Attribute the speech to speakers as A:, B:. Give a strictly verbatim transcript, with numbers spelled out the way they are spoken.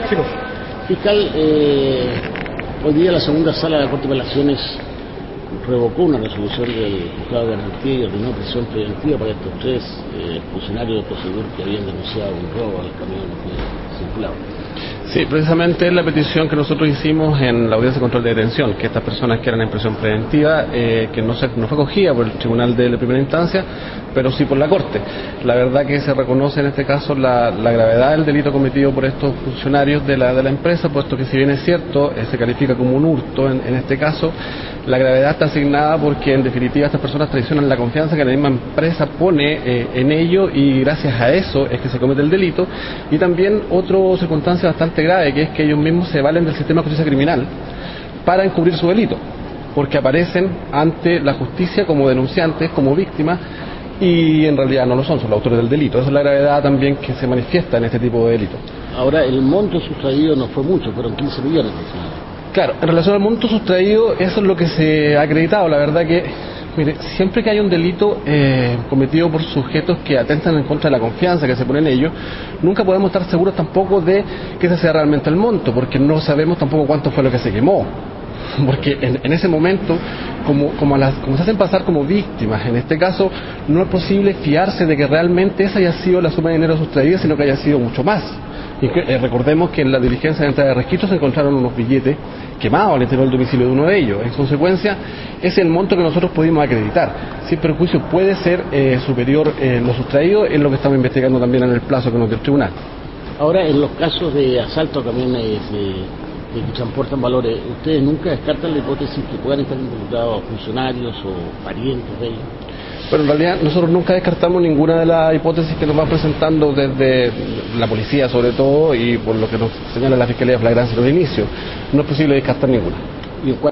A: Fiscal, eh, hoy día la segunda sala de la Corte de Apelaciones revocó una resolución del juzgado de garantía y ordenó prisión preventiva para estos tres eh, funcionarios de Prosegur que habían denunciado un robo al camión que circulaba.
B: Sí, precisamente es la petición que nosotros hicimos en la audiencia de control de detención, que estas personas que eran en prisión preventiva, eh, que no, se, no fue acogida por el tribunal de la primera instancia, pero sí por la Corte. La verdad que se reconoce en este caso la, la gravedad del delito cometido por estos funcionarios de la, de la empresa, puesto que si bien es cierto, eh, se califica como un hurto en, en este caso, la gravedad está asignada porque en definitiva estas personas traicionan la confianza que la misma empresa pone eh, en ello y gracias a eso es que se comete el delito. Y también otra circunstancia bastante grave, que es que ellos mismos se valen del sistema de justicia criminal para encubrir su delito, porque aparecen ante la justicia como denunciantes, como víctimas, y en realidad no lo son, son los autores del delito. Esa es la gravedad también que se manifiesta en este tipo de delitos.
A: Ahora, el monto sustraído no fue mucho, fueron quince millones.
B: Claro, en relación al monto sustraído, eso es lo que se ha acreditado. La verdad que, mire, siempre que hay un delito eh, cometido por sujetos que atentan en contra de la confianza que se pone en ellos, nunca podemos estar seguros tampoco de que ese sea realmente el monto, porque no sabemos tampoco cuánto fue lo que se quemó. Porque en, en ese momento, como, como, las, como se hacen pasar como víctimas, en este caso, no es posible fiarse de que realmente esa haya sido la suma de dinero sustraída, sino que haya sido mucho más. Y que, eh, recordemos que en la diligencia de entrada de registro se encontraron unos billetes quemados al interior del domicilio de uno de ellos. En consecuencia, es el monto que nosotros pudimos acreditar. Si el perjuicio puede ser eh, superior en eh, lo sustraído, es lo que estamos investigando también en el plazo que nos dio el tribunal.
A: Ahora, en los casos de asalto a camiones eh, que transportan valores, ¿ustedes nunca descartan la hipótesis que puedan estar involucrados funcionarios o parientes de ellos?
B: Pero en realidad nosotros nunca descartamos ninguna de las hipótesis que nos van presentando desde la policía sobre todo y por lo que nos señala la Fiscalía de Flagrancia de inicio. No es posible descartar ninguna.
A: ¿Y en